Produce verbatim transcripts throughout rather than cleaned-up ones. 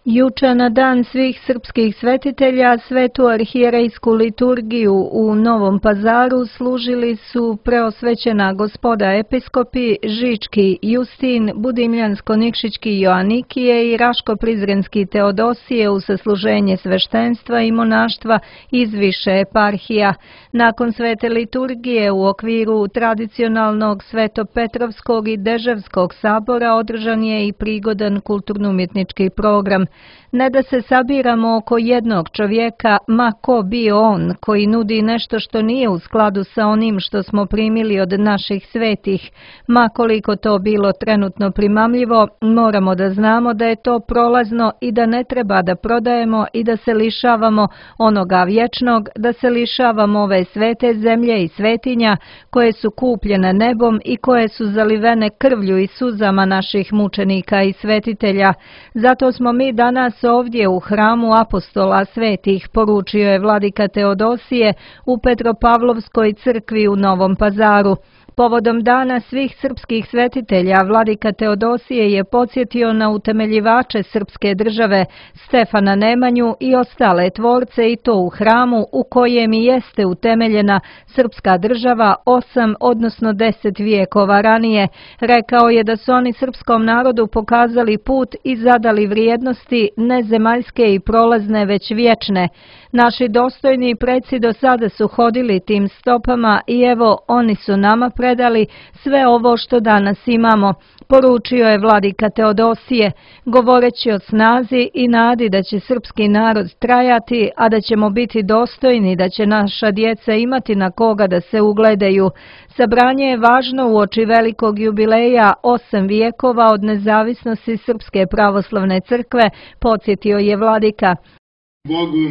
Juče na dan svih srpskih svetitelja svetu arhijerejsku liturgiju u Novom Pazaru služili su preosvećena gospoda episkopi Žički Justin, Budimljansko-Nikšićki Joanikije i Raško-Prizrenski Teodosije u sasluženje sveštenstva i monaštva iz više eparhija. Nakon svete liturgije u okviru tradicionalnog Svetopetrovskog i Deževskog sabora održan je i prigodan kulturno-umjetnički program. Ne da se sabiramo oko jednog čovjeka, ma ko bio on, koji nudi nešto što nije u skladu sa onim što smo primili od naših svetih. Ma koliko to bilo trenutno primamljivo, moramo da znamo da je to prolazno i da ne treba da prodajemo i da se lišavamo onoga vječnog, da se lišavamo ove svete zemlje i svetinja koje su kupljene nebom i koje su zalivene krvlju i suzama naših mučenika i svetitelja. Zato smo mi danas ovdje u hramu apostola svetih, poručio je vladika Teodosije u Petropavlovskoj crkvi u Novom Pazaru. Povodom dana svih srpskih svetitelja, vladika Teodosije je podsjetio na utemeljivače srpske države, Stefana Nemanju i ostale tvorce i to u hramu u kojem i jeste utemeljena srpska država osam, odnosno deset vijekova ranije. Rekao je da su oni srpskom narodu pokazali put i zadali vrijednosti ne zemaljske i prolazne, već vječne. Naši dostojni preci do sada su hodili tim stopama i evo oni su nama predali sve ovo što danas imamo, poručio je vladika Teodosije, govoreći o snazi i nadi da će srpski narod trajati, a da ćemo biti dostojni, da će naša djeca imati na koga da se ugledaju. Sabranje je važno uoči velikog jubileja osam vijekova od nezavisnosti Srpske pravoslavne crkve, podsjetio je vladika. Bogu,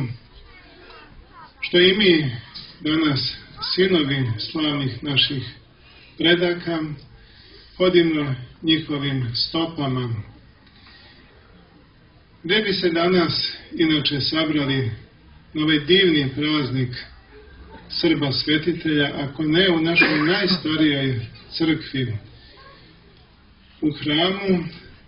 što i mi danas, sinovi slavnih naših predaka, hodimo njihovim stopama. Gdje bi se danas inače sabrali na ovaj divni praznik Srba svetitelja, ako ne u našoj najstarijoj crkvi, u hramu,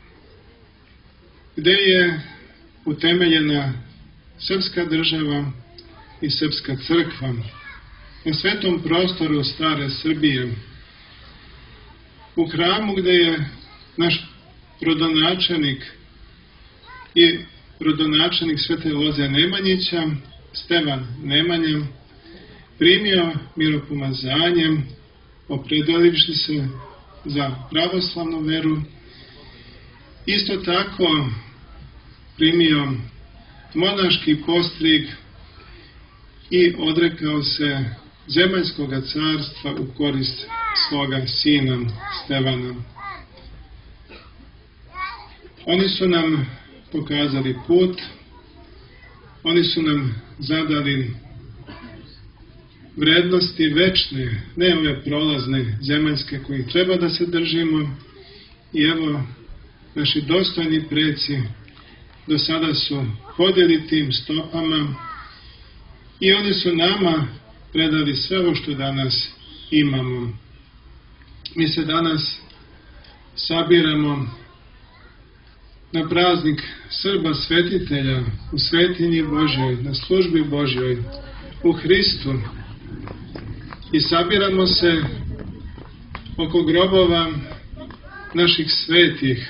gdje je utemeljena srpska država i srpska crkva, na svetom prostoru stare Srbije, u hramu gdje je naš rodonačelnik i rodonačelnik Svete Loze Nemanjića, Stevan Nemanja, primio miropomazanje, opredjelivši se za pravoslavnu veru, isto tako primio monaški postrig i odrekao se zemaljskog carstva u korist svoga sina Stevana. Oni su nam pokazali put, oni su nam zadali vrednosti večne, ne ove prolazne zemaljske koji treba da se držimo, i evo naši dostojni preci do sada su hodili tim stopama i oni su nama predali sve ovo što danas imamo. Mi se danas sabiramo na praznik Srba svetitelja u svetinji Božjoj, na službi Božjoj, u Hristu, i sabiramo se oko grobova naših svetih.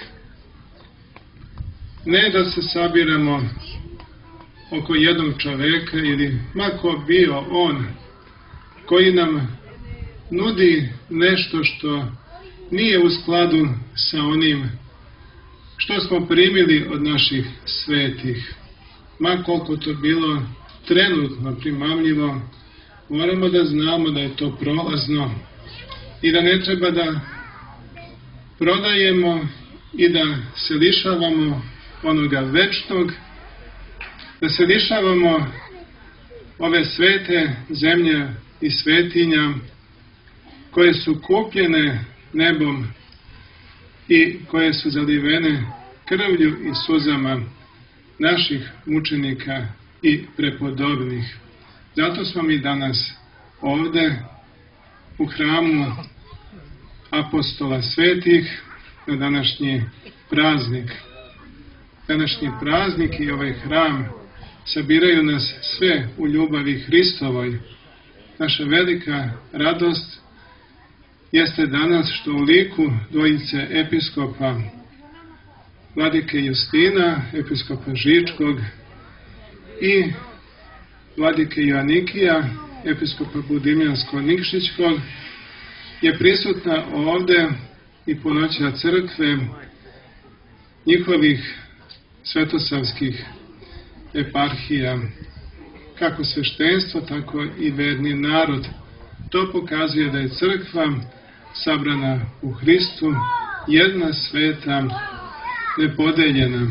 Ne da se sabiramo oko jednog čoveka ili mako bio on koji nam nudi nešto što nije u skladu sa onim što smo primili od naših svetih. Ma koliko to bilo trenutno primamljivo, moramo da znamo da je to prolazno i da ne treba da prodajemo i da se lišavamo onoga večnog, da se lišavamo ove svete zemlje i svetinja koje su kupljene nebom i koje su zalivene krvlju i suzama naših mučenika i prepodobnih. Zato smo mi danas ovde u hramu apostola svetih na današnji praznik. današnji praznik i ovaj hram sabiraju nas sve u ljubavi Hristovoj. Naša velika radost jeste danas što u liku dvojice episkopa, vladike Justina, episkopa Žičkog, i vladike Joanikija, episkopa Budimljansko-Nikšićkog, je prisutna ovde i punoća crkve njihovih svetosavskih eparhija, kako sveštenstvo, tako i verni narod. To pokazuje da je crkva sabrana u Hristu, jedna sveta, nepodeljena.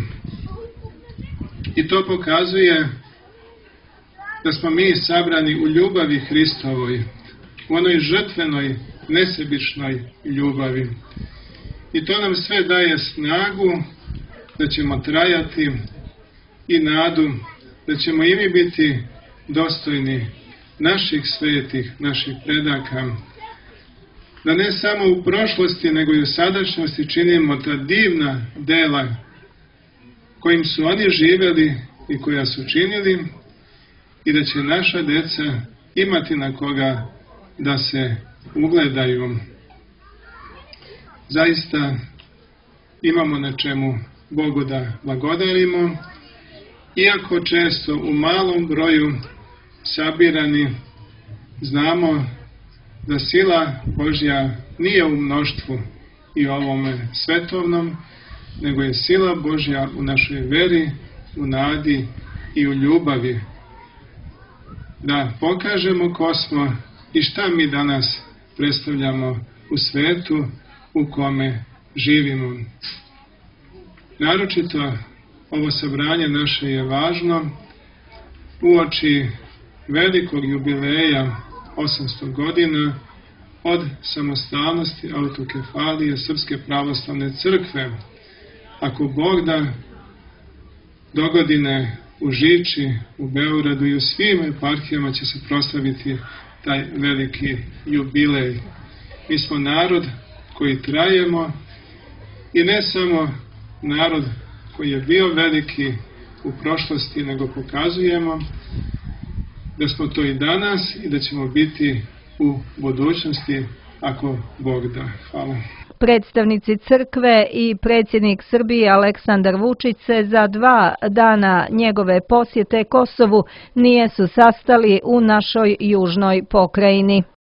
I to pokazuje da smo mi sabrani u ljubavi Hristovoj, u onoj žrtvenoj, nesebičnoj ljubavi. I to nam sve daje snagu da ćemo trajati i nadu da ćemo i mi biti dostojni naših svetih, naših predaka. Da ne samo u prošlosti, nego i u sadašnjosti činimo ta divna dela kojim su oni živeli i koja su činili, i da će naša deca imati na koga da se ugledaju. Zaista imamo na čemu Bogu da blagodarimo, iako često u malom broju sabirani, znamo da sila Božja nije u mnoštvu i ovome svetovnom, nego je sila Božja u našoj veri, u nadi i u ljubavi. Da pokažemo ko smo i šta mi danas predstavljamo u svetu u kome živimo. Naročito ovo sabranje naše je važno uoči velikog jubileja osamsto godina od samostalnosti autokefalije Srpske pravoslavne crkve. Ako Bog da, dogodine u Žiči, u Beogradu i u svim eparhijama će se proslaviti taj veliki jubilej. Mi smo narod koji trajemo i ne samo narod koji je bio veliki u prošlosti, nego pokazujemo da smo to i danas i da ćemo biti u budućnosti ako Bog da. Hvala. Predstavnici crkve i predsjednik Srbije Aleksandar Vučić se za dva dana njegove posjete Kosovu nijesu sastali u našoj južnoj pokrajini.